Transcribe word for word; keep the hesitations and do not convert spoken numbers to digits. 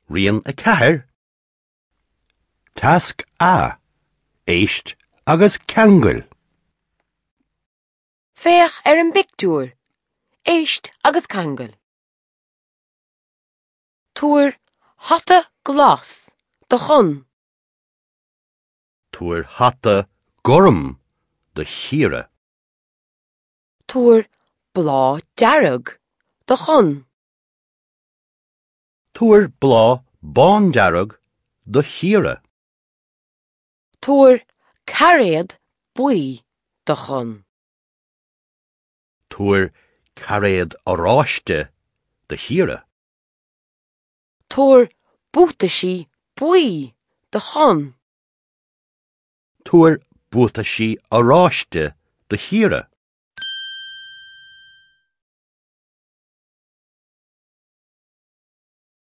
Rian a cahir. Task a. Eist agus cangul. Féach ar an bictúr. Éist agus cangul. Túr hatta glas. De chun. Túr hatta gorm. De hire. Túr blá darug. De chun. Túr blá bán darug. De hire. Túr cariad bui. De chun. Túr cariad aráiste. De hire. Túr bútaisí bui. De chun. Túr bútaisí aráiste. De hire.